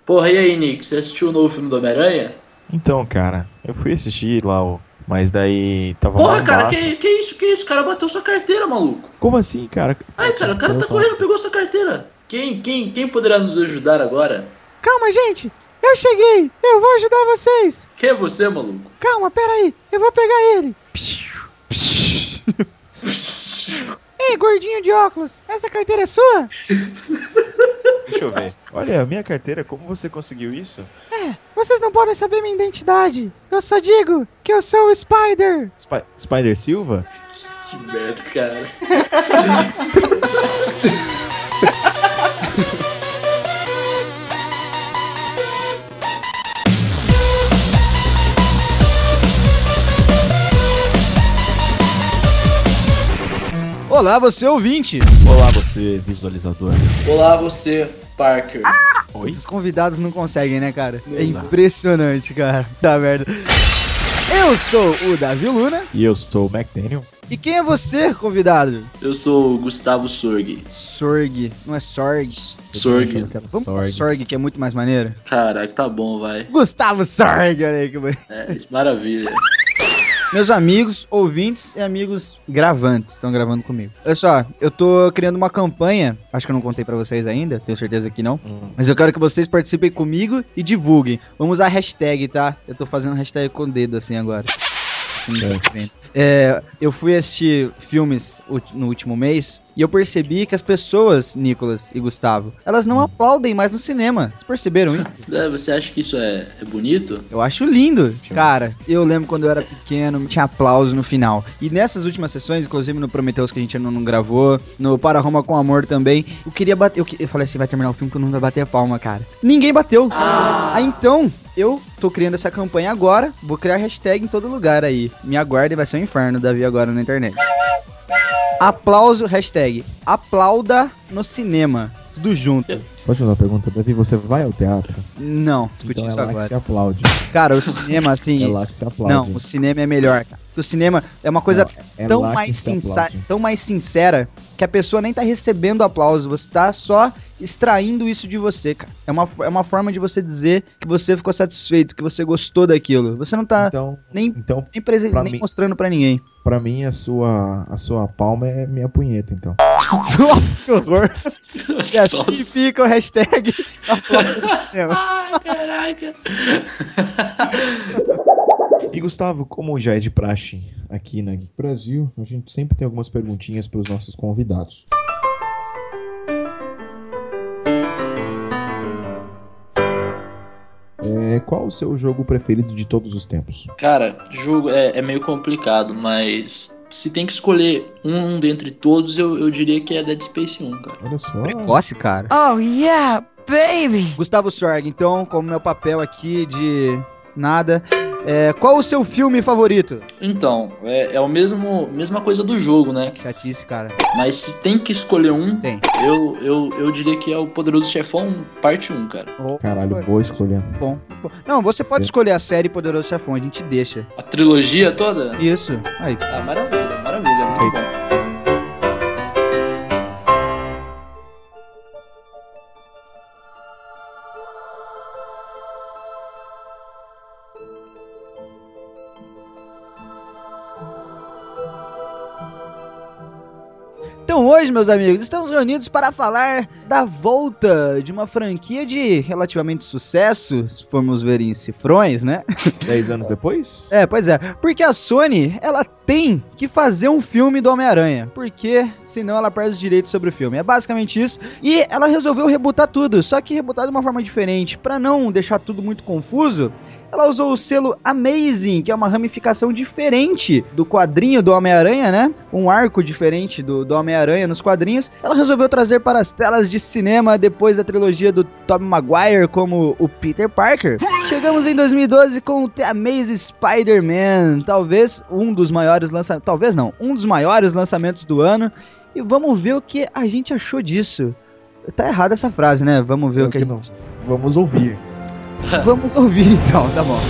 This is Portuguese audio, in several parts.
Porra, e aí, Nick? Você assistiu o novo filme do Homem-Aranha? Então, cara, eu fui assistir lá, mas daí tava Porra, uma cara, massa. que isso? Que isso? O cara bateu sua carteira, maluco. Como assim, cara? Ai, cara, o cara tá correndo, pegou sua carteira. Quem poderá nos ajudar agora? Calma, gente! Eu cheguei! Eu vou ajudar vocês! Quem é você, maluco? Calma, peraí! Eu vou pegar ele! Ei, gordinho de óculos! Essa carteira é sua? Deixa eu ver. Olha, a minha carteira, como você conseguiu isso? Vocês não podem saber minha identidade! Eu só digo que eu sou o Spider! Spider Silva? Que merda, cara. Olá, você ouvinte! Olá, você visualizador. Olá, você, Parker. Oi? Os convidados não conseguem, né, cara? Não É dá. impressionante, cara. Tá merda. Eu sou o Davi Luna. E eu sou o McDaniel. E quem é você, convidado? Eu sou o Gustavo Sorg. Sorg. Não é Sorg. Sorg. Vamos falar Sorg, que é muito mais maneiro. Caraca, tá bom, vai. Gustavo Sorg, olha aí que bonito. É, maravilha. Meus amigos, ouvintes e amigos gravantes estão gravando comigo. Olha só, eu tô criando uma campanha, acho que eu não contei pra vocês ainda, tenho certeza que não, mas eu quero que vocês participem comigo e divulguem. Vamos usar a hashtag, tá? Eu tô fazendo hashtag com o dedo assim agora. Eu fui assistir filmes no último mês e eu percebi que as pessoas, Nicolas e Gustavo, elas não aplaudem mais no cinema. Vocês perceberam isso? Você acha que isso é bonito? Eu acho lindo. Cara, eu lembro quando eu era pequeno, tinha aplauso no final. E nessas últimas sessões, inclusive no Prometheus que a gente ainda não gravou, no Para Roma com Amor também, eu queria bater. Eu falei assim, vai terminar o filme, todo mundo vai bater a palma, cara. Ninguém bateu. Então, eu tô criando essa campanha agora, vou criar hashtag em todo lugar aí. Me aguardem, vai ser um inferno, Davi, agora na internet. Aplauso, hashtag aplauda no cinema. Tudo junto. Posso fazer uma pergunta, Davi? Você vai ao teatro? Não, discutir Então isso é lá que agora. se aplaude. Cara, o cinema, assim. É lá que se aplaude. Não, o cinema é melhor, cara. O cinema é uma coisa É tão lá que mais, se aplaude. tão mais sincera que a pessoa nem tá recebendo aplauso, você tá só extraindo isso de você, cara. É uma forma de você dizer que você ficou satisfeito, que você gostou daquilo. Você não tá Então, nem pra nem mim- mostrando pra ninguém. pra mim, a sua palma é minha punheta, então. Nossa, que horror. E assim fica o hashtag aplauso no cinema. Ai, caraca. E Gustavo, como já é de praxe aqui na Geek Brasil, a gente sempre tem algumas perguntinhas para os nossos convidados. Qual o seu jogo preferido de todos os tempos? Cara, jogo é meio complicado, mas se tem que escolher um dentre todos, eu diria que é Dead Space 1, cara. Olha só. Precoce, cara. Oh, yeah, baby! Gustavo Sorg, então, como meu papel aqui de nada, qual o seu filme favorito? Então, é a mesma coisa do jogo, né? Chatice, cara. Mas se tem que escolher um, Tem. eu diria que é o Poderoso Chefão parte 1, cara. Caralho, boa escolha. Bom. Não, você pode Sim. escolher a série Poderoso Chefão, a gente deixa. A trilogia toda? Isso. Aí. Ah, maravilha, maravilha. Muito bom. Então hoje, meus amigos, estamos reunidos para falar da volta de uma franquia de relativamente sucesso, se formos ver em cifrões, né? 10 anos depois? Pois é. Porque a Sony, ela tem que fazer um filme do Homem-Aranha. Porque senão ela perde os direitos sobre o filme. É basicamente isso. E ela resolveu rebutar tudo. Só que rebutar de uma forma diferente. Pra não deixar tudo muito confuso, ela usou o selo Amazing, que é uma ramificação diferente do quadrinho do Homem-Aranha, né? Um arco diferente do Homem-Aranha nos quadrinhos. Ela resolveu trazer para as telas de cinema depois da trilogia do Tobey Maguire como o Peter Parker. Chegamos em 2012 com o The Amazing Spider-Man, talvez um dos maiores lançamentos, talvez não, um dos maiores lançamentos do ano. E vamos ver o que a gente achou disso. Tá errada essa frase, né? Vamos ver o que a gente... não. Vamos ouvir. Vamos ouvir então, tá bom.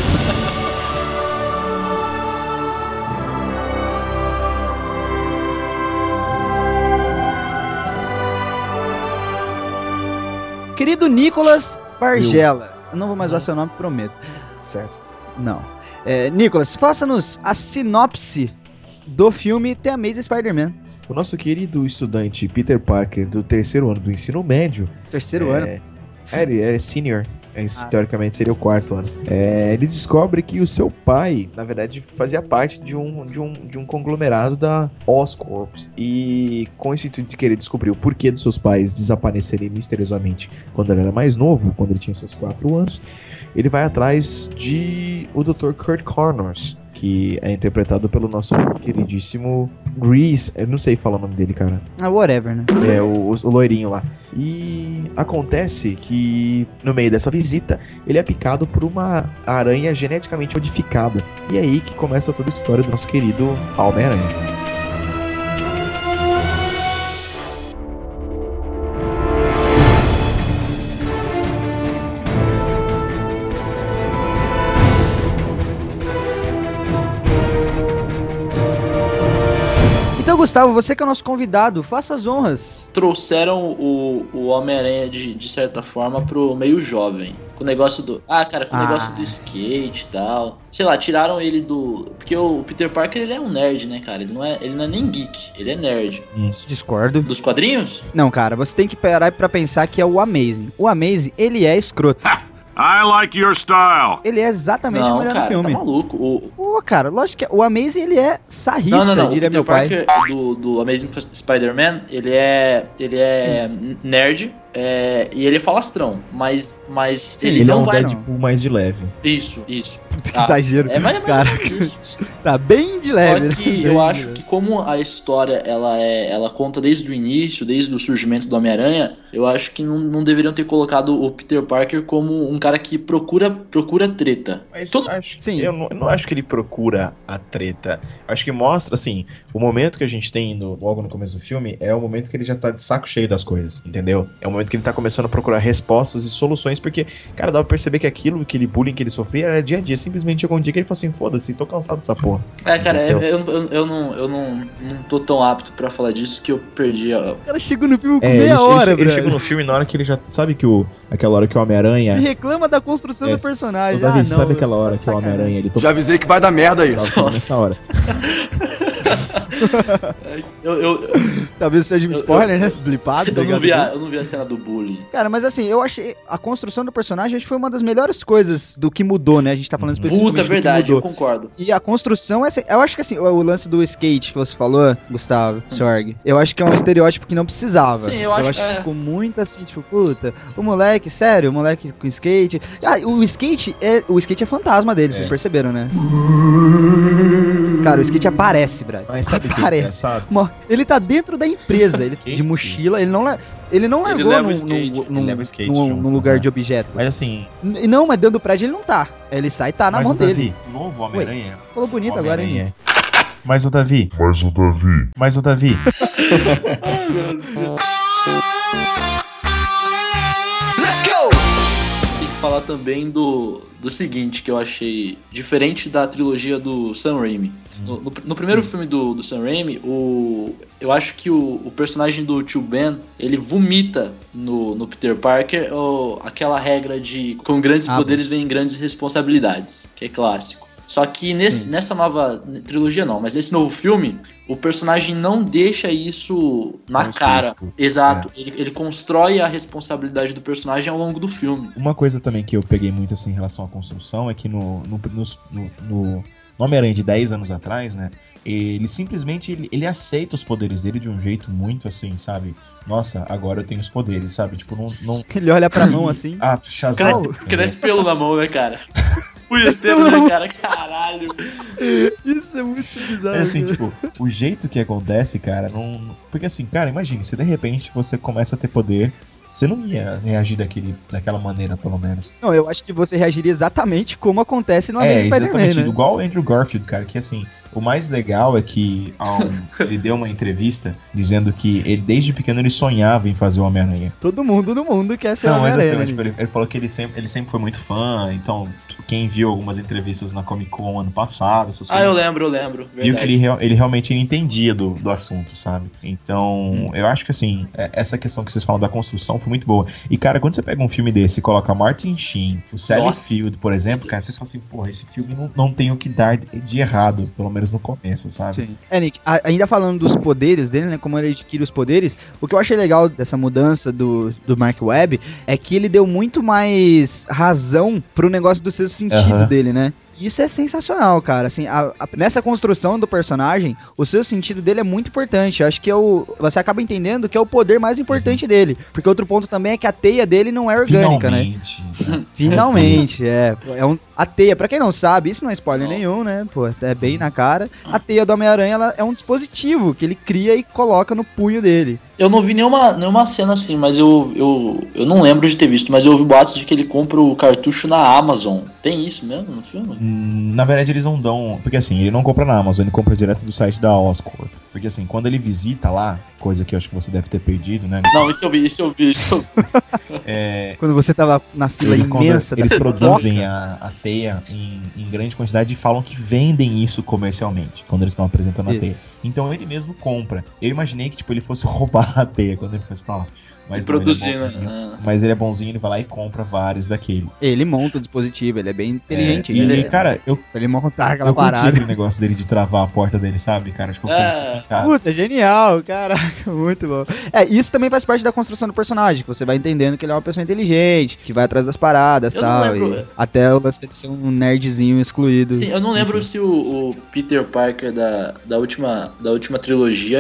Querido Nicolas Bargela. Eu não vou mais usar seu nome, prometo. Certo. Não. Nicolas, faça-nos a sinopse do filme The Amazing Spider-Man. O nosso querido estudante Peter Parker, do terceiro ano do ensino médio... Terceiro ano? Ele é senior. Teoricamente seria o quarto ano. Ele descobre que o seu pai, na verdade, fazia parte de um conglomerado da Oscorp. E com o intuito de querer descobrir o porquê dos seus pais desaparecerem misteriosamente quando ele era mais novo, quando ele tinha seus 4 anos, ele vai atrás de o Dr. Kurt Connors, que é interpretado pelo nosso queridíssimo Grease. Eu não sei falar o nome dele, cara. Whatever, né? O loirinho lá. E acontece que, no meio dessa visita, ele é picado por uma aranha geneticamente modificada. E é aí que começa toda a história do nosso querido Homem-Aranha. Então, Gustavo, você que é o nosso convidado, faça as honras. Trouxeram o Homem-Aranha de certa forma pro meio jovem. Com o negócio do... com o negócio do skate e tal. Sei lá, tiraram ele do... Porque o Peter Parker, ele é um nerd, né, cara? Ele não é nem geek, ele é nerd. Discordo. Dos quadrinhos? Não, cara, você tem que parar pra pensar que é o Amazing. O Amazing, ele é escroto. I like your style. Ele é exatamente o melhor do filme. Tá maluco. Pô, cara, lógico que o Amazing, ele é sarrista, não. diria O Peter meu pai. Parker do Amazing Spider-Man, ele é nerd. E ele é falastrão, mas Sim, ele ele não é um vai... Deadpool mais de leve. Isso. Que exagero. É mais Caraca. isso. Tá bem de leve. Só que eu acho que como a história ela conta desde o início, desde o surgimento do Homem-Aranha, eu acho que não deveriam ter colocado o Peter Parker como um cara que procura treta. Mas Sim. Eu não acho que ele procura a treta. Eu acho que mostra, assim, o momento que a gente tem logo no começo do filme é o momento que ele já tá de saco cheio das coisas, entendeu? É o momento que ele tá começando a procurar respostas e soluções, porque, cara, dá pra perceber que aquele bullying que ele sofria era dia a dia. Simplesmente chegou um dia que ele falou assim, foda-se, tô cansado dessa porra. Cara, eu não tô tão apto pra falar disso que eu perdi a... O cara chegou no filme com meia hora, ele chegou no filme na hora que ele já... Sabe que aquela hora que o Homem-Aranha... Ele reclama da construção do personagem. Davi, sabe aquela hora que o Homem-Aranha... Ele Já avisei que vai dar merda isso. Nessa hora. Talvez seja um spoiler, né? Blipado. Eu não vi a cena do bullying. Cara, mas assim, eu achei a construção do personagem acho que foi uma das melhores coisas do que mudou, né? A gente tá falando especificamente Puta, verdade, do que eu mudou. concordo. E a construção, eu acho que assim, o lance do skate que você falou, Gustavo, Sorg, eu acho que é um estereótipo que não precisava. Sim, eu acho que ficou muito assim, tipo, puta, o moleque com skate. O skate é fantasma dele, vocês perceberam, né? Cara, o skate aparece, Brad. Mas sabe o que é aparece. engraçado? Ele tá dentro da empresa, ele de mochila, ele não largou leva o skate, ele leva o skate num junto, lugar né? de objeto. Mas assim... Não, mas dentro do prédio ele não tá. Ele sai e tá na mas mão o Davi, dele. novo Homem-Aranha. Falou bonito agora, hein? Mas o Davi. Ai, meu Deus. Tem que falar também do seguinte, que eu achei diferente da trilogia do Sam Raimi. No primeiro filme do Sam Raimi, eu acho que o personagem do Tio Ben, ele vomita no Peter Parker aquela regra de com grandes poderes vem grandes responsabilidades, que é clássico. Só que nessa nova trilogia não, mas nesse novo filme, o personagem não deixa isso na cara. Explícito. Exato. Ele constrói a responsabilidade do personagem ao longo do filme. Uma coisa também que eu peguei muito assim em relação à construção é que no Homem-Aranha de 10 anos atrás, né? Ele simplesmente ele aceita os poderes dele de um jeito muito assim, sabe? Nossa, agora eu tenho os poderes, sabe? Tipo, não... Ele olha pra mão assim. Shazam. Cresce pelo na mão, né, cara? Punheteiro, né, cara? Caralho. Isso é muito bizarro. É assim, tipo, o jeito que acontece, cara, não... Porque assim, cara, imagine, se de repente você começa a ter poder, você não ia reagir daquela maneira, pelo menos. Não, eu acho que você reagiria exatamente como acontece no Amazing Spider-Man, né? Igual o Andrew Garfield, cara, que assim, o mais legal é que ele deu uma entrevista dizendo que ele, desde pequeno, ele sonhava em fazer o Homem-Aranha. Todo mundo no mundo quer ser o Não, mas Homem-Aranha, assim, né? tipo, ele falou que ele sempre foi muito fã, então quem viu algumas entrevistas na Comic Con ano passado, essas Ah, coisas, eu lembro. viu Verdade. que ele realmente entendia do assunto, sabe? Então, eu acho que assim, essa questão que vocês falam da construção foi muito boa. E, cara, quando você pega um filme desse e coloca Martin Sheen, o Sally Nossa. Field, por exemplo, cara, você fala assim, porra, esse filme não tem o que dar de errado, pelo menos no começo, sabe? Sim. Nick, ainda falando dos poderes dele, né? Como ele adquire os poderes, o que eu achei legal dessa mudança do Mark Webb é que ele deu muito mais razão pro negócio do sexto sentido dele, né? Isso é sensacional, cara. Assim, nessa construção do personagem, o seu sentido dele é muito importante. Eu acho que você acaba entendendo que é o poder mais importante dele. Porque outro ponto também é que a teia dele não é orgânica, Finalmente, né? Finalmente, a teia, pra quem não sabe, isso não é spoiler nenhum, né? Pô, é bem na cara. A teia do Homem-Aranha, ela é um dispositivo que ele cria e coloca no punho dele. Eu não vi nenhuma cena assim, mas eu não lembro de ter visto, mas eu ouvi boatos de que ele compra o cartucho na Amazon. Tem isso mesmo no filme? Na verdade, eles não dão. Porque assim, ele não compra na Amazon, ele compra direto do site da Oscorp. Porque assim, quando ele visita lá, coisa que eu acho que você deve ter perdido, né? Não, isso eu vi. Quando você tava na fila imensa eles da produzem a teia em grande quantidade e falam que vendem isso comercialmente, quando eles estão apresentando a teia. Então ele mesmo compra. Eu imaginei que tipo, ele fosse roubar a teia quando ele fosse pra lá. Mas não, produzir, ele é bonzinho. né? Mas ele é bonzinho, ele vai lá e compra vários daquele. Ele monta o dispositivo, ele é bem inteligente. Cara, Ele montar aquela eu curti parada. aquele negócio dele de travar a porta dele, sabe, cara? Tipo, Puta, genial, caraca, muito bom. Isso também faz parte da construção do personagem, que você vai entendendo que ele é uma pessoa inteligente, que vai atrás das paradas e tal. Até o lance de ser um nerdzinho excluído. Sim, eu não lembro se o Peter Parker da última trilogia,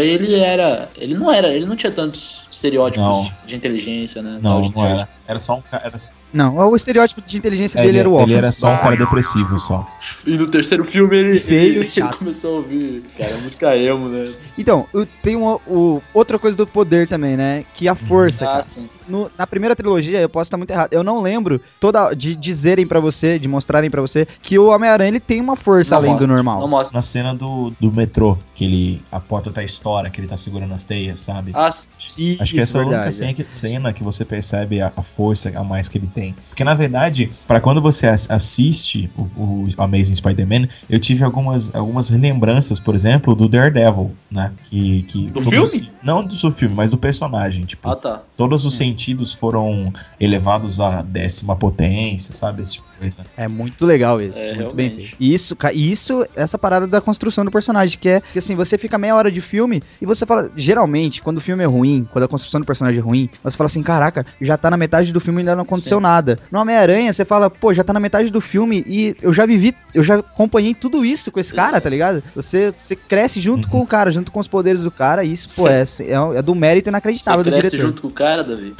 ele não tinha tantos estereótipos de inteligência, né? Não era. Era só um cara. Não, o estereótipo de inteligência dele era o óbvio. Ele era só um cara depressivo só. E no terceiro filme ele chato. começou a ouvir, cara, música emo, né? Então, tem outra coisa do poder também, né? Que a força, cara. Sim. Na primeira trilogia, eu posso estar muito errado, eu não lembro de dizerem pra você, de mostrarem pra você, que o Homem-Aranha ele tem uma força além do normal. Não mostra. Na cena do metrô, que a porta tá estoura, que ele tá segurando as teias, sabe? Sim. Acho que essa é a única cena que você percebe a força a mais que ele tem. Porque, na verdade, pra quando você assiste o Amazing Spider-Man, eu tive algumas relembranças, por exemplo, do Daredevil, né? Do filme? Não do seu filme, mas do personagem. Tipo, todos os sentidos foram elevados à 10ª potência, sabe? Esse tipo de coisa. É muito legal isso. Muito bem feito. Isso, essa parada da construção do personagem, que assim, você fica meia hora de filme e você fala, geralmente, quando o filme é ruim, quando a construção do personagem é ruim, você fala assim, caraca, já tá na metade do filme e ainda não aconteceu nada. No Homem-Aranha, você fala, pô, já tá na metade do filme e eu já acompanhei tudo isso com esse cara, tá ligado? Você cresce junto com o cara, junto com os poderes do cara, e isso, pô, é do mérito inacreditável do diretor. Você cresce junto com o cara, Davi?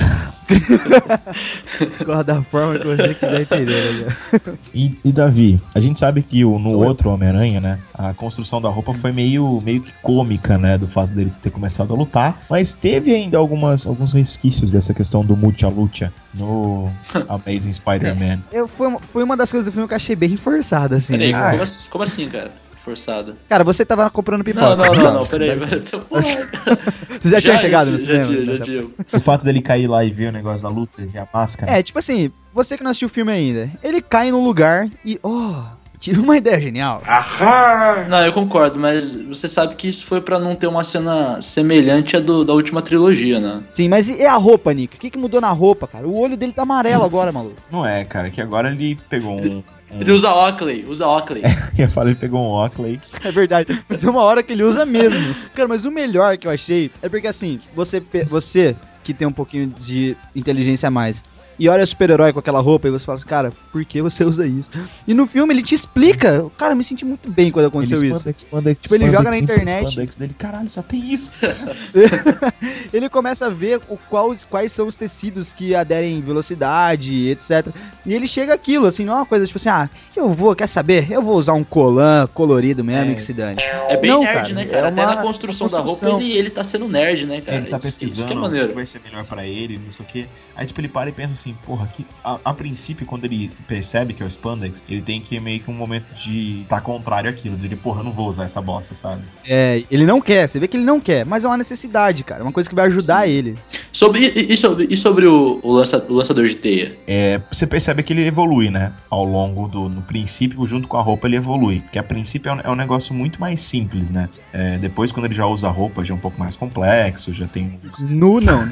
Da forma que você quiser entender, né? E Davi, a gente sabe que no outro Homem-Aranha, né, a construção da roupa foi meio que cômica, né, do fato dele ter começado a lutar, mas teve ainda alguns resquícios dessa questão do Mucha-Lucha no Amazing Spider-Man. Foi uma das coisas do filme que eu achei bem forçada, assim. Peraí, como assim, cara? Forçada. Cara, você tava comprando pipoca. Não, peraí. Você já tinha chegado no cinema? Já tinha. O fato dele cair lá e ver o negócio da luta, ver a máscara. Tipo assim, você que não assistiu o filme ainda, ele cai num lugar e, tive uma ideia genial. Não, eu concordo, mas você sabe que isso foi pra não ter uma cena semelhante à da última trilogia, né? Sim, mas e a roupa, Nick? O que mudou na roupa, cara? O olho dele tá amarelo agora, maluco. Não é, cara, que agora ele pegou Ele usa Oakley. Eu falei, ele pegou um Oakley. É verdade, tem uma hora que ele usa mesmo. Cara, mas o melhor que eu achei é porque assim, você que tem um pouquinho de inteligência a mais, e olha o super-herói com aquela roupa e você fala assim, cara, por que você usa isso? E no filme ele te explica. Cara, eu me senti muito bem quando aconteceu isso. Tipo, ele joga na internet. Dele, caralho, só tem isso. Ele começa a ver quais são os tecidos que aderem velocidade, etc. E ele chega àquilo, assim, não é uma coisa tipo assim, quer saber? Eu vou usar um colã colorido mesmo e que se dane. É bem nerd, né, cara? Até na construção da roupa ele tá sendo nerd, né, cara? Ele tá pesquisando isso que é maneiro. O que vai ser melhor pra ele, não sei o quê. Aí, tipo, ele para e pensa assim, porra, que a princípio, quando ele percebe que é o Spandex, ele tem que meio que um momento de tá contrário àquilo, de ele, porra, eu não vou usar essa bosta, sabe? Ele não quer, você vê que ele não quer, mas é uma necessidade, cara, uma coisa que vai ajudar ele. E sobre o lançador de teia? Você percebe que ele evolui, né? Ao longo no princípio, junto com a roupa, ele evolui. Porque a princípio é um negócio muito mais simples, né? Depois, quando ele já usa a roupa, já é um pouco mais complexo, já tem... Nu não.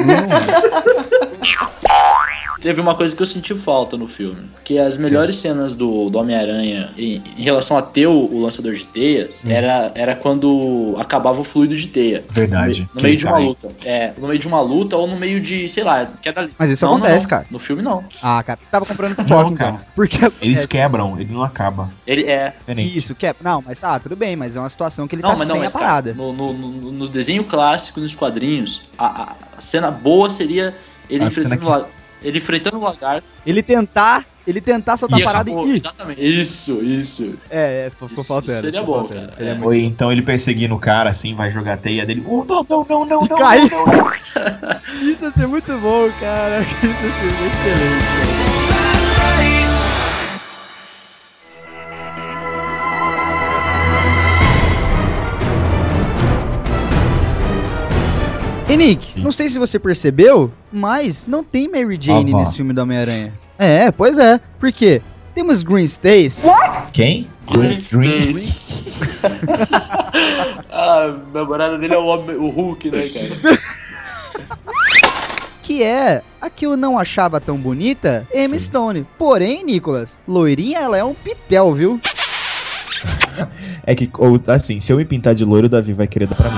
Teve uma coisa que eu senti falta no filme, que as melhores cenas do Homem-Aranha em relação a ter o lançador de teias era quando acabava o fluido de teia. Verdade. No meio de uma luta. No meio de uma luta ou no meio de, sei lá, queda livre. Mas isso acontece, cara. No filme não. Ah, cara, você tava comprando pipoca, Não, cara. então. Porque Eles quebram, ele não acaba. Ele é. Diferente. Isso, quebra. Não, mas tudo bem, mas é uma situação que ele tá sem a parada. Cara, no desenho clássico, nos quadrinhos, a cena boa seria ele enfrentando o lagarto. Ele tentar soltar a parada e... Exatamente. Isso. Ficou faltando. Seria bom, cara. Ou então ele perseguindo o cara, assim, vai jogar a teia dele. Não. Cai. Isso ia ser muito bom, cara. Isso ia ser excelente, cara. E Nick, não sei se você percebeu, mas não tem Mary Jane nesse filme do Homem-Aranha. Pois é. Por quê? Temos Gwen Stacy. Quem? Gwen Stacy. A namorada dele é o Hulk, né, cara? Que é a que eu não achava tão bonita, Emma Stone. Porém, Nicolas, loirinha, ela é um pitel, viu? É que, assim, se eu me pintar de loiro, o Davi vai querer dar pra mim.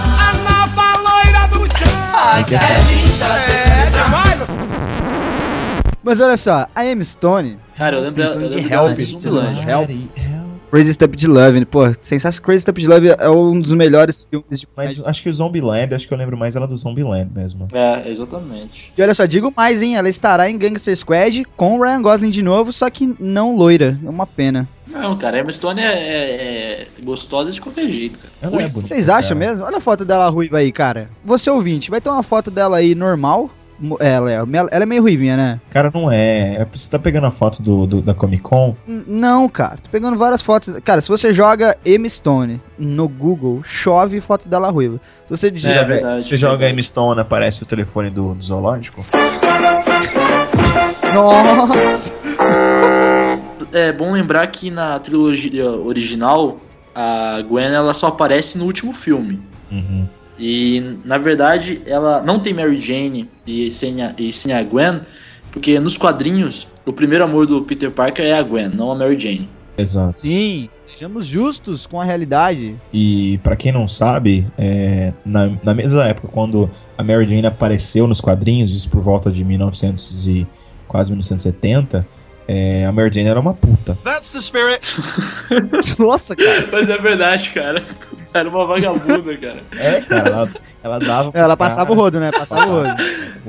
Mas olha só, a Emma Stone... Cara, eu lembro de Help. Crazy Stupid Love, pô, sensacional. Crazy Stupid Love é um dos melhores filmes de... Mas acho que o Zombieland, acho que eu lembro mais ela do Zombieland mesmo. Exatamente. E olha só, digo mais, hein, ela estará em Gangster Squad com o Ryan Gosling de novo, só que não loira, é uma pena. Não, cara, a Emma Stone é gostosa de qualquer jeito, cara. Ela é bonita. Vocês acham mesmo? Olha a foto dela ruiva aí, cara. Você ouvinte, vai ter uma foto dela aí normal? Ela é meio ruivinha, né? Cara, não é. Você tá pegando a foto da Comic Con? Não, cara. Tô pegando várias fotos. Cara, se você joga Emma Stone no Google, chove foto dela ruiva. Se você digita... Você joga Emma Stone, aparece o telefone do zoológico? Nossa! É bom lembrar que na trilogia original, a Gwen ela só aparece no último filme. Uhum. E, na verdade, ela não tem Mary Jane e sim a Gwen, porque nos quadrinhos, o primeiro amor do Peter Parker é a Gwen, não a Mary Jane. Exato. Sim, sejamos justos com a realidade. E, pra quem não sabe, na mesma época, quando a Mary Jane apareceu nos quadrinhos, isso por volta de 1900 e quase 1970... a Mary Jane era uma puta. That's the spirit. Nossa, cara. Mas é verdade, cara. Era uma vagabunda, cara. Cara, ela dava... Ela passava o rodo, né? Passava o rodo.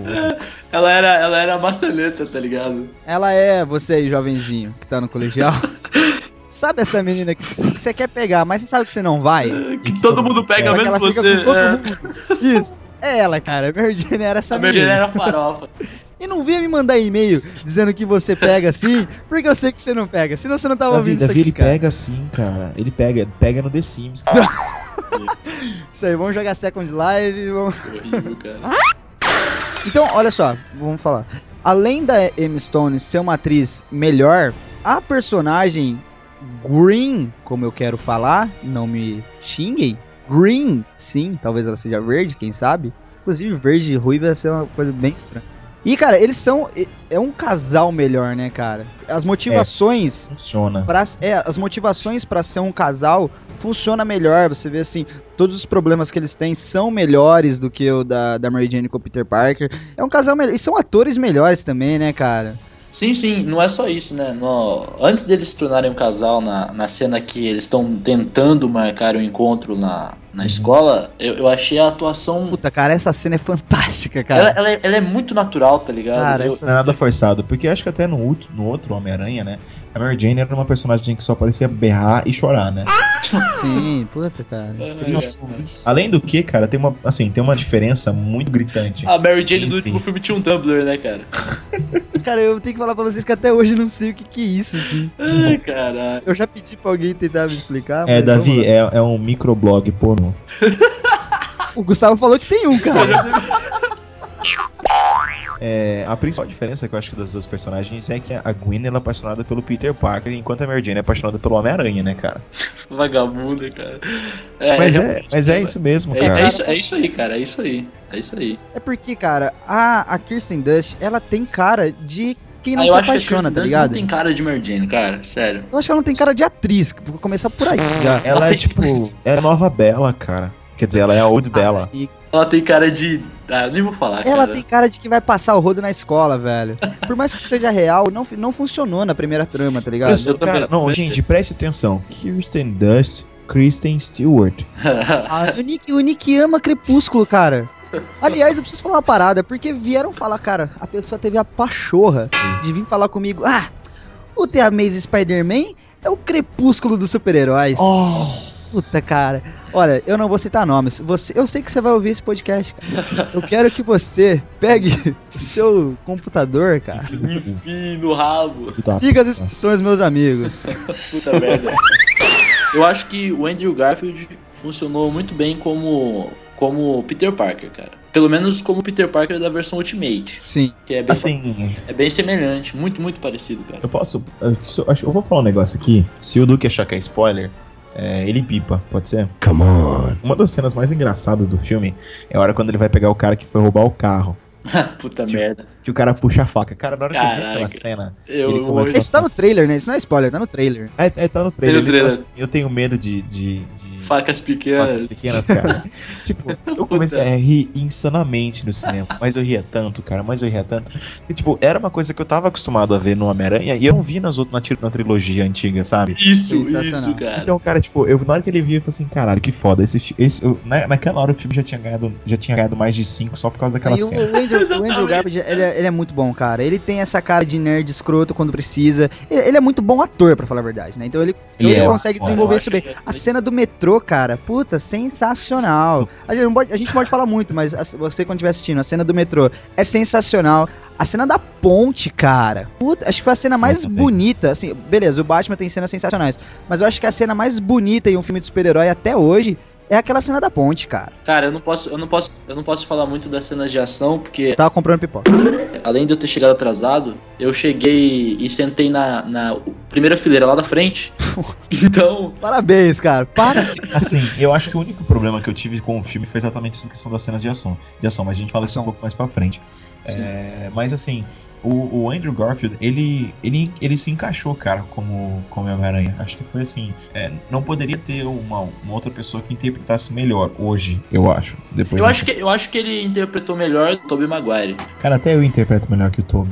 Ela era a maçaneta, tá ligado? Ela é você aí, jovenzinho, que tá no colegial. Sabe essa menina que você quer pegar, mas você sabe que você não vai? Que todo mundo pega, menos ela você. Fica com todo mundo. Isso. É ela, cara. A Mary Jane era essa menina. A Mary Jane era farofa. E não vinha me mandar e-mail dizendo que você pega assim, porque eu sei que você não pega. Senão você não tava ouvindo isso aqui, ele cara. pega sim, cara. Ele pega no The Sims, cara. Isso aí, vamos jogar Second Life. Horrível, cara. Então, olha só, vamos falar. Além da Emma Stone ser uma atriz melhor, a personagem Green, como eu quero falar, não me xinguem. Green, sim, talvez ela seja verde, quem sabe. Inclusive, verde e ruiva vai ser uma coisa bem estranha. E, cara, eles são... É um casal melhor, né, cara? As motivações... Funciona. As motivações pra ser um casal funciona melhor. Você vê, assim, todos os problemas que eles têm são melhores do que o da Mary Jane com o Peter Parker. É um casal melhor. E são atores melhores também, né, cara? Sim, não é só isso, né? Antes deles se tornarem um casal, na cena que eles estão tentando marcar um encontro na escola, eu achei a atuação... Puta, cara, essa cena é fantástica, cara. Ela é muito natural, tá ligado? Cara, não é nada forçado, porque acho que até no outro Homem-Aranha, né? A Mary Jane era uma personagem que só parecia berrar e chorar, né? Sim, puta, cara. Além do que, cara, tem uma diferença muito gritante. A Mary Jane do último filme tinha um Tumblr, né, cara? Cara, eu tenho que falar pra vocês que até hoje eu não sei o que é isso, assim. Ai, caralho. Eu já pedi pra alguém tentar me explicar. Davi, é um microblog pornô. O Gustavo falou que tem um, cara. A principal diferença que eu acho que das duas personagens é que a Gwen ela é apaixonada pelo Peter Parker, enquanto a Mary Jane é apaixonada pelo Homem-Aranha, né, cara? Vagabunda, cara. Mas é isso mesmo, cara. É isso aí, cara. É isso aí. É porque, cara, a Kirsten Dunst, ela tem cara de quem não se eu acho apaixona, que a tá Kirsten Dunst ligado? não tem cara de Mary Jane, cara. Sério. Eu acho que ela não tem cara de atriz, vou começar por aí já. Ela é tipo, é a nova Bella, cara. Quer dizer, ela é a Old Bella. E Ela tem cara de... eu nem vou falar, ela cara. tem cara de que vai passar o rodo na escola, velho. Por mais que seja real, não funcionou na primeira trama, tá ligado? Eu também- Cara, não, gente, preste atenção. Kirsten Dunst, Kristen Stewart. O Nick ama Crepúsculo, cara. Aliás, eu preciso falar uma parada, porque vieram falar, cara, a pessoa teve a pachorra de vir falar comigo, o The Amazing Spider-Man é o Crepúsculo dos super-heróis. Puta, cara. Olha, eu não vou citar nomes. Eu sei que você vai ouvir esse podcast, cara. Eu quero que você pegue o seu computador, cara. Enfim, no rabo. Siga as instruções, meus amigos. Puta merda. Eu acho que o Andrew Garfield funcionou muito bem como Peter Parker, cara. Pelo menos como Peter Parker da versão Ultimate. Sim. Que é bem, Assim, é bem semelhante. Muito, muito parecido, cara. eu vou falar um negócio aqui. Se o Duque achar que é spoiler, ele pipa, pode ser? Come on. Uma das cenas mais engraçadas do filme é a hora quando ele vai pegar o cara que foi roubar o carro. Puta merda. Que o cara puxa a faca. Cara, na hora que eu vi aquela Caraca. cena... Eu ele vou- começa Isso tá no trailer, né? Isso não é spoiler, tá no trailer. tá no trailer. Tem no Ele fala trailer. assim, eu tenho medo de Facas facas pequenas. pequenas, cara. Tipo, eu comecei a rir insanamente no cinema. Mas eu ria tanto, cara. E, tipo, era uma coisa que eu tava acostumado a ver no Homem-Aranha e eu não vi na trilogia antiga, sabe? Isso, Sensacional. cara. Então, cara, tipo, na hora que ele viu, eu falei assim, caralho, que foda. Naquela hora o filme já tinha ganhado mais de 5 só por causa daquela Aí o cena. Andrew Exatamente. Garfield, ele é muito bom, cara. Ele tem essa cara de nerd escroto quando precisa. Ele é muito bom ator, pra falar a verdade, né? Então ele consegue desenvolver isso bem. A cena do metrô, cara, puta, sensacional. A gente pode falar muito, mas você quando estiver assistindo, a cena do metrô é sensacional. A cena da ponte, cara. Puta, acho que foi a cena mais bonita. Assim, beleza, o Batman tem cenas sensacionais. Mas eu acho que a cena mais bonita em um filme de super-herói até hoje é aquela cena da ponte, cara. Cara, eu não posso falar muito das cenas de ação, porque Eu tava comprando pipoca. além de eu ter chegado atrasado, eu cheguei e sentei na primeira fileira lá da frente. Então, Parabéns, cara. Assim, eu acho que o único problema que eu tive com o filme foi exatamente essa questão das cenas de ação. Mas a gente fala isso um pouco mais pra frente. Mas assim, o Andrew Garfield, ele se encaixou, cara, como Homem-Aranha. Acho que foi assim, não poderia ter uma outra pessoa que interpretasse melhor hoje, eu acho. eu acho que ele interpretou melhor o Tobey Maguire. Cara, até eu interpreto melhor que o Tobey.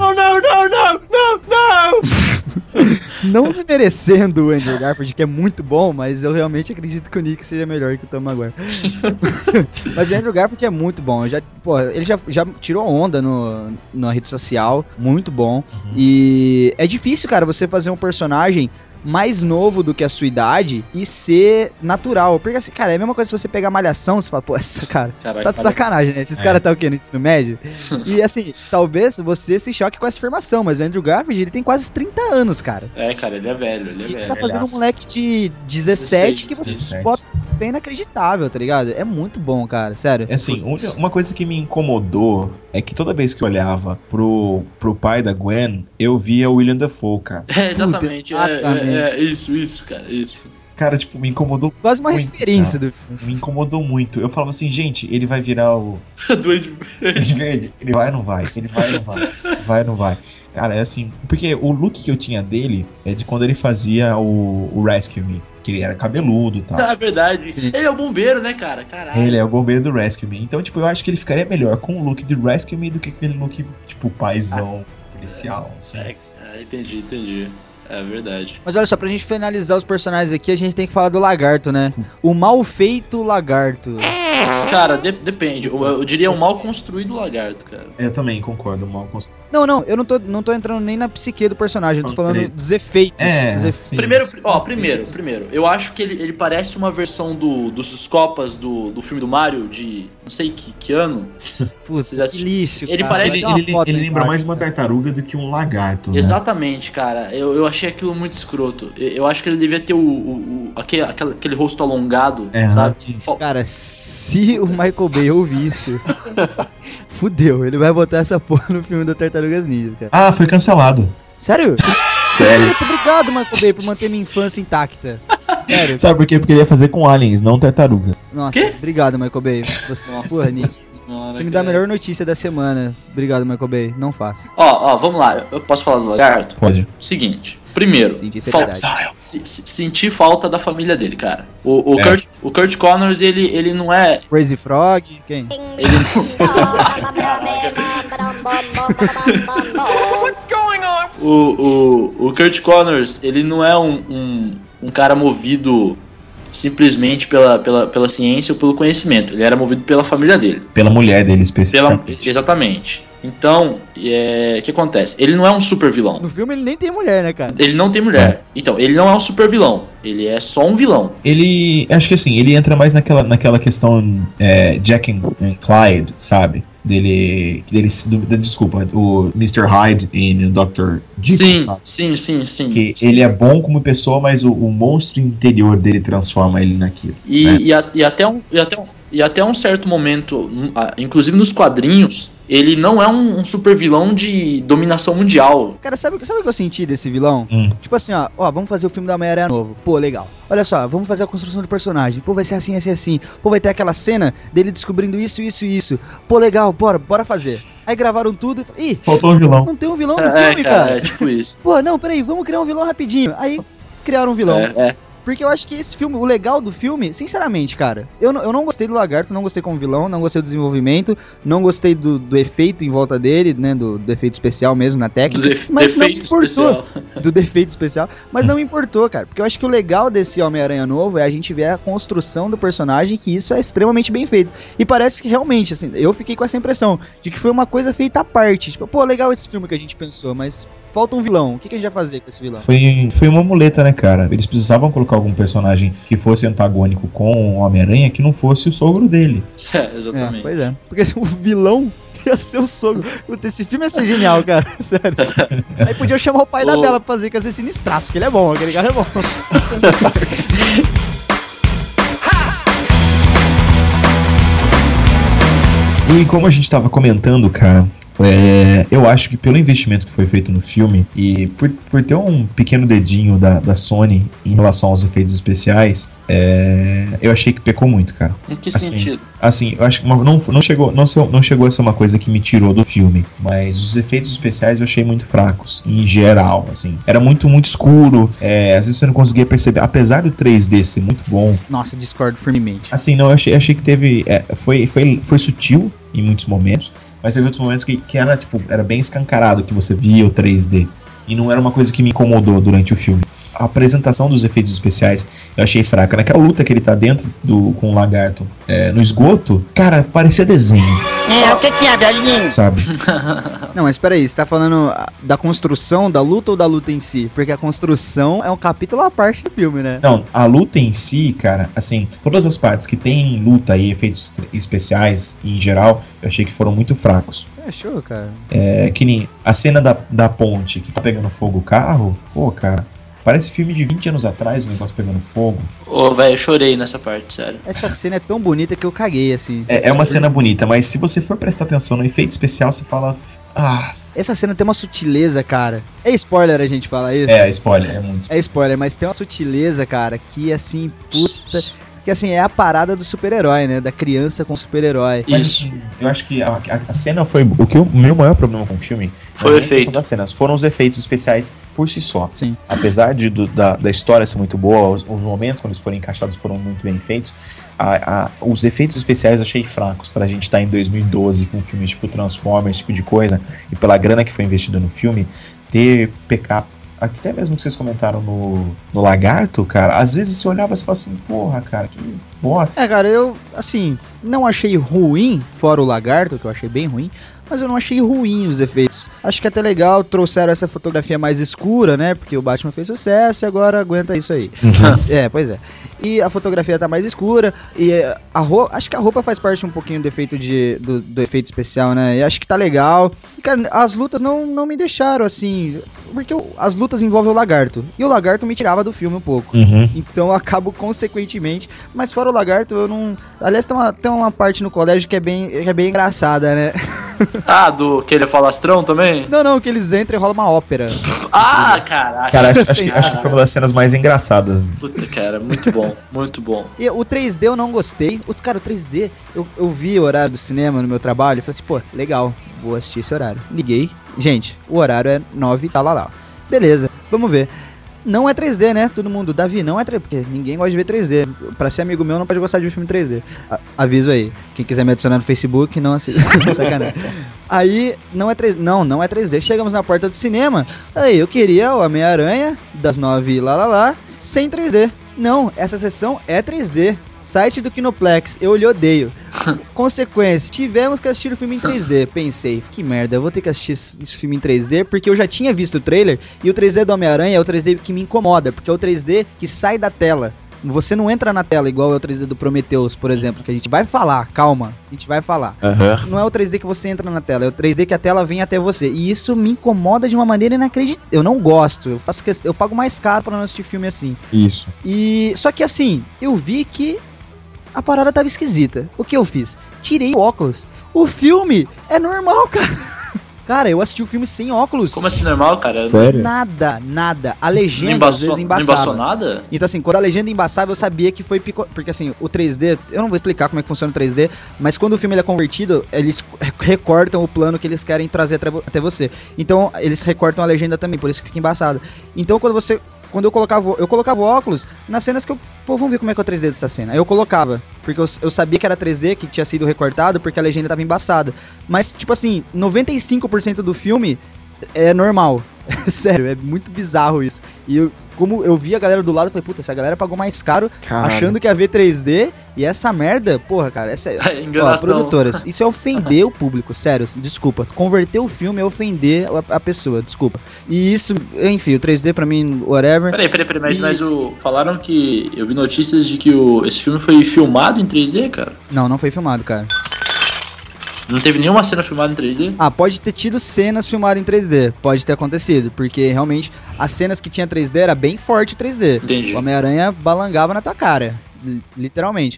Não desmerecendo o Andrew Garfield, que é muito bom, mas eu realmente acredito que o Nick seja melhor que o Tom Maguire. Mas o Andrew Garfield é muito bom. Ele já tirou onda na rede social, muito bom. E é difícil, cara, você fazer um personagem mais novo do que a sua idade e ser natural. Porque assim, cara, é a mesma coisa se você pegar Malhação, você fala, pô, essa cara, Caraca, tá de sacanagem, né? Esses caras tá o quê? No ensino médio? E assim, talvez você se choque com essa afirmação, mas o Andrew Garfield, ele tem quase 30 anos, cara. Cara, ele é velho, ele é E velho. tá fazendo um moleque de 17 que você bota bem inacreditável, tá ligado? É muito bom, cara, sério. Assim, uma coisa que me incomodou é que toda vez que eu olhava pro pai da Gwen, eu via o William Dafoe, cara. Exatamente. Isso, cara, isso. Cara, tipo, me incomodou Quase uma muito, referência cara. do filme. Me incomodou muito. Eu falava assim, gente, ele vai virar o Duende Duende Verde. Ele vai ou não vai? Ele vai ou não vai? Vai ou não vai? Cara, é assim, porque o look que eu tinha dele é de quando ele fazia o Rescue Me, que ele era cabeludo e tal. É verdade. Ele é o bombeiro, né, cara? Caralho. Ele é o bombeiro do Rescue Me. Então, tipo, eu acho que ele ficaria melhor com o look do Rescue Me do que aquele look, tipo, paizão policial, assim. Entendi. É verdade. Mas olha só, pra gente finalizar os personagens aqui, a gente tem que falar do lagarto, né? O mal feito lagarto. Cara, depende. Eu diria um mal construído lagarto, cara. Eu também concordo, mal construído. Não, eu não tô entrando nem na psique do personagem, eu tô falando dos efeitos. Sim. Primeiro, eu acho que ele parece uma versão dos copas do filme do Mario, de não sei que ano. Putz, Vocês que lixo, Ele cara. parece- Vai ter uma foto Ele aí lembra embaixo. mais uma tartaruga do que um lagarto, né? Exatamente, cara. Eu achei aquilo muito escroto. Eu acho que ele devia ter aquele rosto alongado, sabe? Cara, se o Michael Bay ouvir isso, fudeu. Ele vai botar essa porra no filme da Tartarugas Ninja, cara. Ah, foi cancelado. Sério? Sério. Muito obrigado, Michael Bay, por manter minha infância intacta. Sério. Sabe por quê? Porque ele ia fazer com aliens, não tartarugas. Nossa, Quê? obrigado, Michael Bay. Você, porra, Nick. Você me dá a melhor notícia da semana. Obrigado, Michael Bay. Não faça. Ó, vamos lá. Eu posso falar do lagarto? Pode. Seguinte. Primeiro, Sentir seriedade. sentir falta da família dele, cara. O Kurt Connors, ele não é... Crazy Frog, quem? Ele o Kurt Connors, ele não é um cara movido simplesmente pela ciência ou pelo conhecimento. Ele era movido pela família dele. Pela mulher dele, especificamente. Exatamente. Então, o que acontece? Ele não é um super vilão. No filme ele nem tem mulher, né, cara? Ele não tem mulher. Então, ele não é um super vilão. Ele é só um vilão. Ele, acho que assim, ele entra mais naquela questão Jack and Clyde, sabe? Desculpa, o Mr. Hyde e o Dr. Jekyll, sabe? Sim. Que ele é bom como pessoa, mas o monstro interior dele transforma ele naquilo. E até um certo momento, inclusive nos quadrinhos, ele não é um super vilão de dominação mundial. Cara, sabe o que eu senti desse vilão? Tipo assim, ó, vamos fazer o filme da Homem-Aranha novo. Pô, legal. Olha só, vamos fazer a construção do personagem. Pô, vai ser assim, assim. Pô, vai ter aquela cena dele descobrindo isso. Pô, legal, bora fazer. Aí gravaram tudo e... Ih, faltou um vilão. Não tem um vilão no filme, cara. É tipo isso. Pô, não, peraí, vamos criar um vilão rapidinho. Aí criaram um vilão. Porque eu acho que esse filme, o legal do filme, sinceramente, cara, eu não gostei do Lagarto, não gostei como vilão, não gostei do desenvolvimento, não gostei do efeito em volta dele, né, do efeito especial mesmo na técnica, mas não me importou. Do defeito especial, mas não me importou, cara, porque eu acho que o legal desse Homem-Aranha novo é a gente ver a construção do personagem, que isso é extremamente bem feito. E parece que realmente, assim, eu fiquei com essa impressão de que foi uma coisa feita à parte, tipo, pô, legal esse filme que a gente pensou, mas... falta um vilão. O que a gente vai fazer com esse vilão? Foi uma muleta, né, cara? Eles precisavam colocar algum personagem que fosse antagônico com o Homem-Aranha que não fosse o sogro dele. Exatamente. Pois é. Porque o vilão ia ser o sogro. Puta, esse filme ia ser genial, cara. Sério. Aí podia chamar o pai da Bela pra fazer, que ia ser sinistraço, que ele é bom, aquele cara é bom. E como a gente tava comentando, cara, eu acho que pelo investimento que foi feito no filme e por ter um pequeno dedinho da Sony em relação aos efeitos especiais, eu achei que pecou muito, cara. Em que sentido? Assim, eu acho que não chegou a ser uma coisa que me tirou do filme, mas os efeitos especiais eu achei muito fracos, em geral, assim. Era muito escuro, às vezes você não conseguia perceber, apesar do 3D ser muito bom. Nossa, discordo firmemente. Assim, não, eu achei que teve, foi sutil em muitos momentos, mas teve outros momentos que era bem escancarado que você via o 3D. E não era uma coisa que me incomodou durante o filme. A apresentação dos efeitos especiais eu achei fraca. Naquela luta que ele tá dentro com o lagarto no esgoto, cara, parecia desenho. O que é, velhinho? Sabe? Não, mas peraí, você tá falando da construção da luta ou da luta em si? Porque a construção é um capítulo à parte do filme, né? Não, a luta em si, cara, assim, todas as partes que tem luta e efeitos especiais em geral, eu achei que foram muito fracos. Show, cara. Que nem a cena da ponte que tá pegando fogo o carro, pô, cara. Parece filme de 20 anos atrás, o negócio pegando fogo. Velho, eu chorei nessa parte, sério. Essa cena é tão bonita que eu caguei, assim. É uma cena bonita, mas se você for prestar atenção no efeito especial, você fala... Essa cena tem uma sutileza, cara. É spoiler a gente falar isso? Spoiler, é muito. É spoiler, mas tem uma sutileza, cara, que assim, puta... Que assim, é a parada do super-herói, né? Da criança com super-herói. Mas assim, eu acho que a cena foi... O meu maior problema com o filme foi o efeito das cenas. Foram os efeitos especiais por si só. Sim. Apesar da história ser muito boa, os momentos quando eles foram encaixados foram muito bem feitos. Os efeitos especiais eu achei fracos pra gente estar em 2012 com filmes tipo Transformers, esse tipo de coisa. E pela grana que foi investida no filme, pecar... Até mesmo que vocês comentaram no Lagarto, cara, às vezes você olhava e falava assim, porra, cara, que boa. Cara, eu, assim, não achei ruim, fora o Lagarto, que eu achei bem ruim, mas eu não achei ruim os efeitos. Acho que até legal, trouxeram essa fotografia mais escura, né, porque o Batman fez sucesso e agora aguenta isso aí. Pois é. E a fotografia tá mais escura, e acho que a roupa faz parte um pouquinho do efeito do efeito especial, né, e acho que tá legal. E, cara, as lutas não me deixaram, assim, porque as lutas envolvem o Lagarto, e o Lagarto me tirava do filme um pouco. Então eu acabo consequentemente, mas fora o Lagarto eu não... Aliás, tem uma parte no colégio que é bem engraçada, né? Ah, do que ele é falastrão também? Não, que eles entram e rola uma ópera. Ah, caraca. Cara, acho que foi uma das cenas mais engraçadas. Puta, cara, muito bom, muito bom. E o 3D eu não gostei. Cara, o 3D, eu vi o horário do cinema no meu trabalho e falei assim, pô, legal, vou assistir esse horário. Liguei. Gente, o horário é 9 e tá lá. Beleza, vamos ver. Não é 3D, né? Todo mundo, Davi, não é 3D, porque ninguém gosta de ver 3D. Pra ser amigo meu, não pode gostar de ver filme 3D. Aviso aí. Quem quiser me adicionar no Facebook, não assiste. Sacanagem. Aí, não é 3D. Não é 3D. Chegamos na porta do cinema. Aí, eu queria o Homem-Aranha, das 9 sem 3D. Não, essa sessão é 3D. Site do Kinoplex, eu lhe odeio. Consequência, tivemos que assistir o filme em 3D. Pensei, que merda, eu vou ter que assistir esse filme em 3D, porque eu já tinha visto o trailer, e o 3D do Homem-Aranha é o 3D que me incomoda, porque é o 3D que sai da tela. Você não entra na tela igual é o 3D do Prometheus, por exemplo, que a gente vai falar, calma, a gente vai falar. Não é o 3D que você entra na tela, é o 3D que a tela vem até você. E isso me incomoda de uma maneira inacreditável. Eu não gosto, eu pago mais caro pra não assistir filme assim. Isso. E só que assim, eu vi que a parada tava esquisita. O que eu fiz? Tirei o óculos. O filme é normal, cara. Cara, eu assisti o filme sem óculos. Como assim normal, cara? Sério? Nada. A legenda às vezes embaçava. Não embaçou nada? Então assim, quando a legenda embaçava, eu sabia que foi porque assim, o 3D, eu não vou explicar como é que funciona o 3D, mas quando o filme ele é convertido, eles recortam o plano que eles querem trazer até você. Então, eles recortam a legenda também, por isso que fica embaçado. Então, quando eu colocava o óculos nas cenas que eu... Pô, vamos ver como é que é o 3D dessa cena. Aí eu colocava, porque eu sabia que era 3D, que tinha sido recortado, porque a legenda tava embaçada. Mas, tipo assim, 95% do filme é normal. Sério, é muito bizarro isso. E como eu vi a galera do lado, eu falei, puta, essa galera pagou mais caro, achando que ia ver 3D, e essa merda, porra, cara, essa é... Ó, produtoras, isso é ofender o público, sério, desculpa. Converter o filme é ofender a pessoa, desculpa. E isso, enfim, o 3D pra mim, whatever. Peraí, mas falaram que... Eu vi notícias de que esse filme foi filmado em 3D, cara? Não foi filmado, cara. Não teve nenhuma cena filmada em 3D? Ah, pode ter tido cenas filmadas em 3D. Pode ter acontecido. Porque realmente as cenas que tinha 3D era bem forte 3D. Entendi. O Homem-Aranha balangava na tua cara. Literalmente.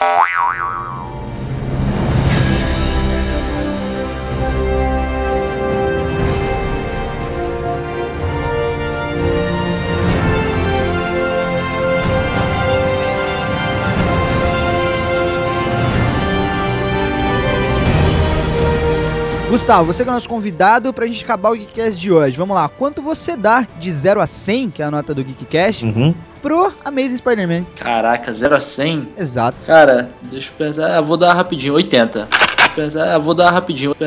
Gustavo, você que é o nosso convidado pra gente acabar o Geekcast de hoje. Vamos lá, quanto você dá de 0 a 100, que é a nota do Geekcast, pro Amazing Spider-Man? Caraca, 0 a 100? Exato. Cara, deixa eu pensar, vou dar rapidinho, 80. Vou dar rapidinho.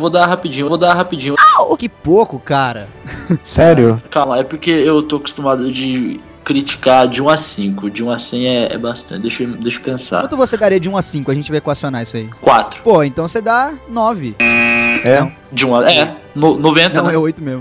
Que pouco, cara. Sério? Calma, é porque eu tô acostumado de criticar de 1 a 5. De 1 a 100 é bastante. Deixa eu pensar. Quanto você daria de 1 a 5? A gente vai equacionar isso aí. 4. Pô, então você dá 9. É? Não. De 1 a... 90, Não, né? é 8 mesmo.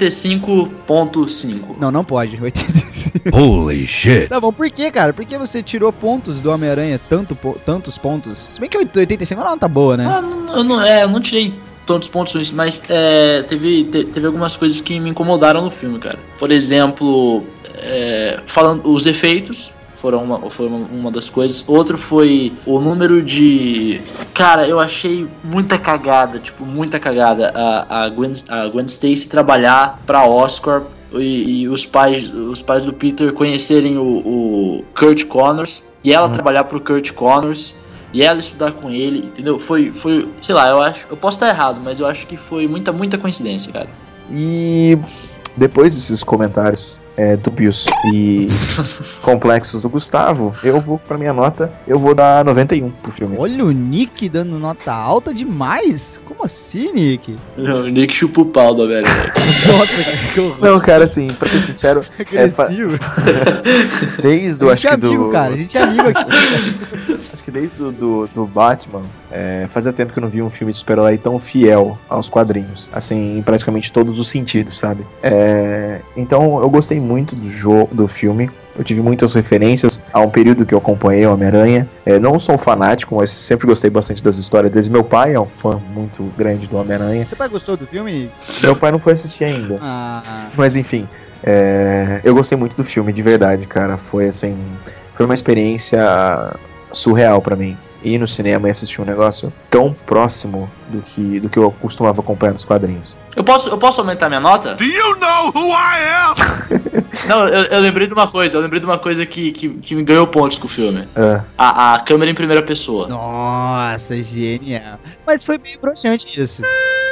85.5. Não pode. 85. Holy shit. Tá bom, por que, cara? Por que você tirou pontos do Homem-Aranha, tantos pontos? Se bem que 85 não tá boa, né? Eu não tirei tantos pontos, mas teve algumas coisas que me incomodaram no filme, cara. Por exemplo, falando os efeitos. Foi uma das coisas. Outro foi o número de... Cara, eu achei muita cagada, a Gwen Stacy trabalhar pra Oscorp e os pais do Peter conhecerem o Kurt Connors e ela trabalhar pro Kurt Connors e ela estudar com ele, entendeu? Foi, sei lá, eu posso estar errado, mas eu acho que foi muita coincidência, cara. E depois desses comentários dúbios e complexos do Gustavo, eu vou pra minha nota, eu vou dar 91 pro filme. Olha o Nick dando nota alta demais. Como assim, Nick? O Nick chupa o pau do Homem-Aranha. Nossa, que horror. Não, cara, assim, pra ser sincero, agressivo. Desde a gente é amigo, cara. A gente é amigo aqui. Acho que desde do Batman, fazia tempo que eu não vi um filme de super-herói tão fiel aos quadrinhos, assim, em praticamente todos os sentidos, sabe? Então eu gostei muito do filme. Eu tive muitas referências a um período que eu acompanhei o Homem-Aranha. Não sou um fanático, mas sempre gostei bastante das histórias deles. Meu pai é um fã muito grande do Homem-Aranha. Seu pai gostou do filme? Meu pai não foi assistir ainda. Mas enfim, eu gostei muito do filme, de verdade, cara. Foi assim, foi uma experiência surreal pra mim. ir no cinema e assistir um negócio tão próximo do que eu costumava acompanhar nos quadrinhos. Eu posso aumentar minha nota? Do you know who I am? Não, eu lembrei de uma coisa que me ganhou pontos com o filme. A câmera em primeira pessoa. Nossa, genial. Mas foi meio broxante isso.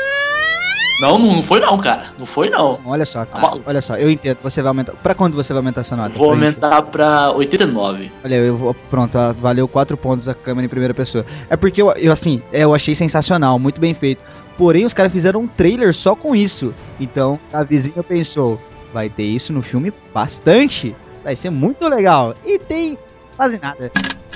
Não foi não, cara. Não foi não. Olha só, cara. Olha só, eu entendo. Você vai aumentar. Pra quando você vai aumentar sua nota? Vou aumentar pra 89. Olha, eu vou. Pronto, valeu 4 pontos a câmera em primeira pessoa. É porque eu achei sensacional, muito bem feito. Porém, os caras fizeram um trailer só com isso. Então, a vizinha pensou: vai ter isso no filme bastante. Vai ser muito legal. E tem quase nada.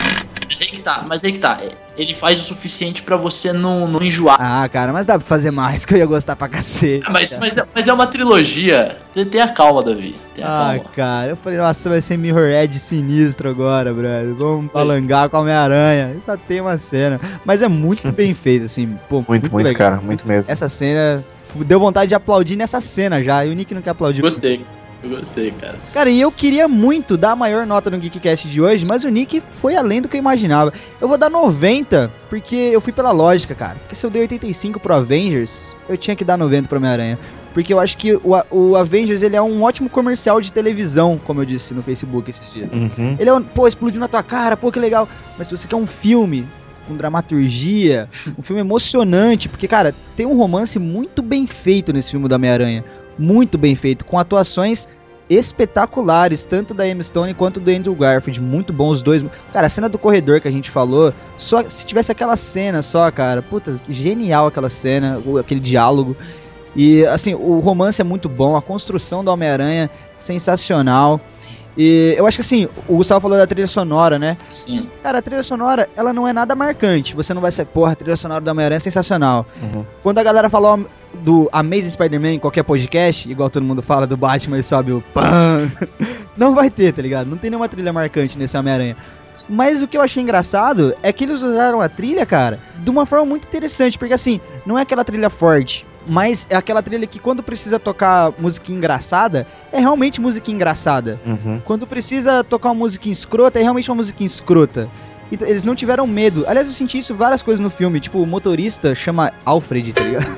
Mas aí que tá. Ele faz o suficiente pra você não enjoar. Ah, cara, mas dá pra fazer mais, que eu ia gostar pra cacete. Mas é uma trilogia. Tenha calma, Davi. Calma. Cara, eu falei, nossa, vai ser Mirrorhead sinistro agora, brother. Vamos balangar com a Homem-Aranha. Só tem uma cena. Mas é muito bem feito, assim. Pô, muito legal. Cara, muito mesmo. Essa cena, deu vontade de aplaudir nessa cena já. E o Nick não quer aplaudir. Gostei. Eu gostei, cara. Cara, e eu queria muito dar a maior nota no GeekCast de hoje, mas o Nick foi além do que eu imaginava. Eu vou dar 90, porque eu fui pela lógica, cara. Porque se eu dei 85 pro Avengers, eu tinha que dar 90 pro Homem-Aranha. Porque eu acho que o Avengers, ele é um ótimo comercial de televisão, como eu disse no Facebook esses dias. Uhum. Ele é explodiu na tua cara, que legal. Mas se você quer um filme com dramaturgia, um filme emocionante, porque, cara, tem um romance muito bem feito nesse filme do Homem-Aranha. Muito bem feito, com atuações espetaculares, tanto da Emma Stone quanto do Andrew Garfield, muito bom os dois. Cara, a cena do corredor que a gente falou, só se tivesse aquela cena só, cara, puta, genial aquela cena, aquele diálogo. E, assim, o romance é muito bom, a construção do Homem-Aranha, sensacional. E eu acho que, assim, o Gustavo falou da trilha sonora, né? Sim. Cara, a trilha sonora, ela não é nada marcante. Você não vai ser, porra, a trilha sonora do Homem-Aranha é sensacional. Uhum. Quando a galera falou do Amazing Spider-Man em qualquer podcast, igual todo mundo fala do Batman e sobe o pam, não vai ter, tá ligado? Não tem nenhuma trilha marcante nesse Homem-Aranha. Mas o que eu achei engraçado é que eles usaram a trilha, cara, de uma forma muito interessante, porque assim, não é aquela trilha forte, mas é aquela trilha que quando precisa tocar música engraçada, é realmente música engraçada. Uhum. Quando precisa tocar uma música escrota, é realmente uma música escrota. Então, eles não tiveram medo. Aliás, eu senti isso várias coisas no filme. Tipo, o motorista chama Alfred, tá ligado?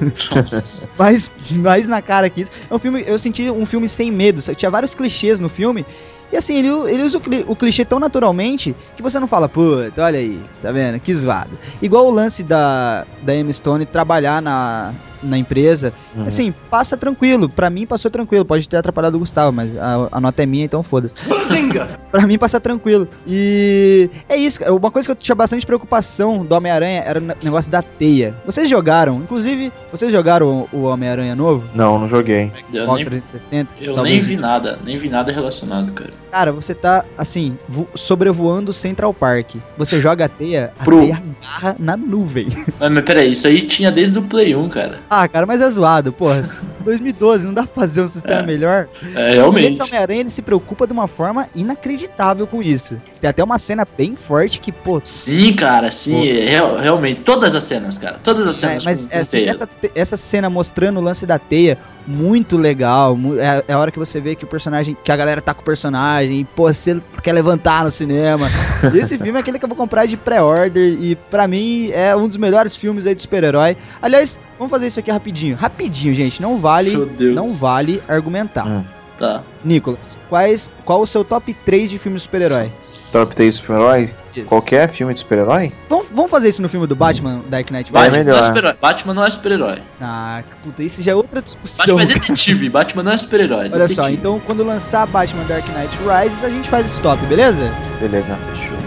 mais na cara que isso. É um filme, eu senti um filme sem medo. Tinha vários clichês no filme. E assim, ele usa o clichê tão naturalmente que você não fala, puta, olha aí, tá vendo? Que zoado. Igual o lance da Emma Stone trabalhar na empresa. Uhum. Assim, passa tranquilo. Pra mim passou tranquilo. Pode ter atrapalhado o Gustavo, mas a nota é minha, então foda-se. Pra mim passa tranquilo. E é isso. Uma coisa que eu tinha bastante preocupação do Homem-Aranha era o negócio da teia. Vocês jogaram, inclusive, o Homem-Aranha novo? Não joguei. Xbox 360? Eu nem vi nada relacionado, cara. Cara, você tá, assim, sobrevoando o Central Park. Você joga a teia agarra na nuvem. Mas peraí, isso aí tinha desde o Play 1, cara. Ah, cara, mas é zoado, porra. 2012, não dá pra fazer um sistema melhor. Realmente. E esse Homem-Aranha, ele se preocupa de uma forma inacreditável com isso. Tem até uma cena bem forte que, pô... Sim, cara, sim, realmente. Todas as cenas, cara. Todas as cenas. Mas essa cena mostrando o lance da teia, muito legal. É a hora que você vê que o personagem, que a galera tá com o personagem e, pô, você quer levantar no cinema. E esse filme é aquele que eu vou comprar de pré-order e pra mil é um dos melhores filmes aí de super-herói. Aliás, vamos fazer isso aqui rapidinho. Rapidinho, gente. Não vale argumentar. Tá. Nicolas, qual o seu top 3 de filmes de super-herói? Top 3 de super-herói? Qualquer filme de super-herói? Vamos fazer isso no filme do Batman, Dark Knight Rises? Batman não é super-herói. Ah, puta, isso já é outra discussão. Batman é detetive, Batman não é super-herói. Olha só, então quando lançar Batman Dark Knight Rises, a gente faz esse top, beleza? Beleza. Fechou.